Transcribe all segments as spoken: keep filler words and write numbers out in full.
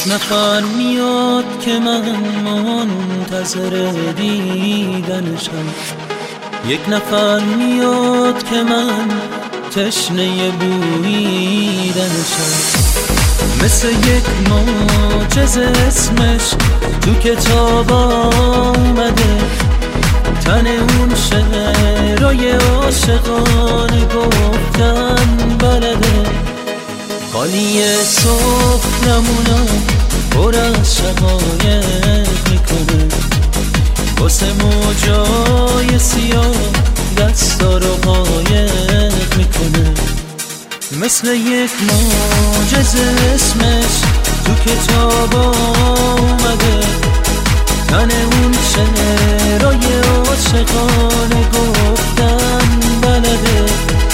یک نفر میاد که من منتظر دیدنشم، یک نفر میاد که من تشنه بویدنشم. مثل یک معجزه اسمش تو کتاب آمده، تن اون شعرهای عاشقانه گفتن بلده. خالی سفرمونم پر از شقایق میکنه، واسه موجای سیاه دستا رو قایق میکنه. مثل یک معجزه اسمش تو کتاب آمده، تن اون شعرهای عاشقانه گفتن بلده.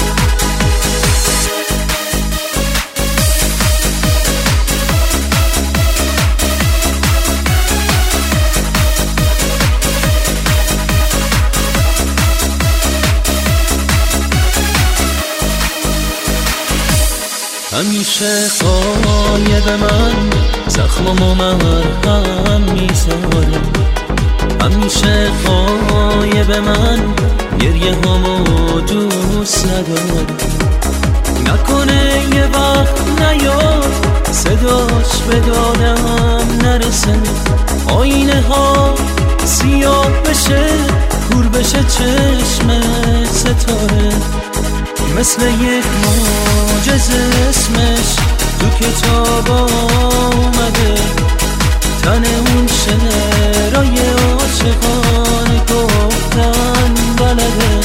همیشه قایب من زخممو مرهم میذاره، همیشه قایب من گریه همو دوست نداره. نکنه یه وقت نیاد صداش به دادم نرسه، آینه ها سیاه بشه کور بشه چشم ستاره. مثل یک معجزه اسمش تو کتاب آمده، تن اون شعرهای عاشقانه گفتن بلده.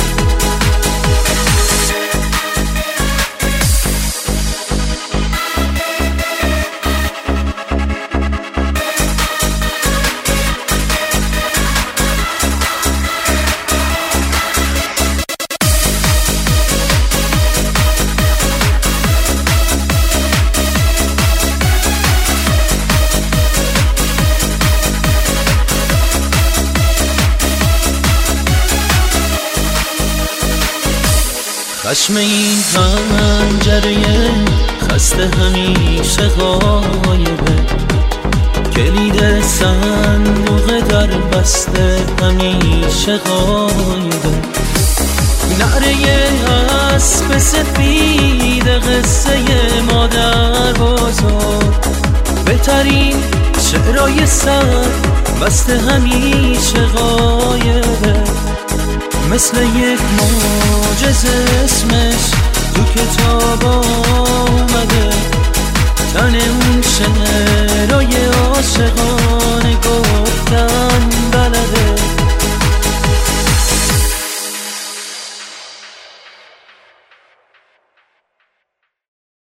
خشم این پنجره خسته همیشه غایبه، کلید صندوق در بسته همیشه غایبه. نعره اسب سفید قصه مادر بزرگ، بهترین شعرهای سر بسته همیشه غایبه. مثل یک معجزه اسمش تو کتاب